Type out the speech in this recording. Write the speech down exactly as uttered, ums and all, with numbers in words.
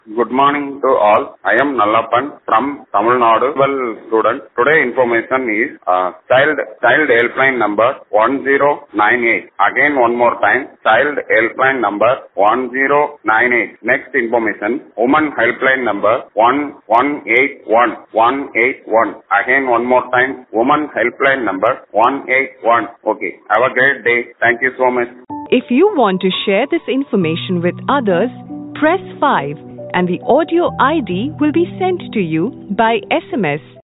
Good morning to all. I am Nallappan from Tamil Nadu. Well, student. Today information is uh, child child helpline number one zero nine eight. Again one more time. Child helpline number one zero nine eight. Next information. Woman helpline number one one eight one one eight one. Again one more time. Woman helpline number one eight one. Okay. Have a great day. Thank you so much. If you want to share this information with others, press five and the audio I D will be sent to you by S M S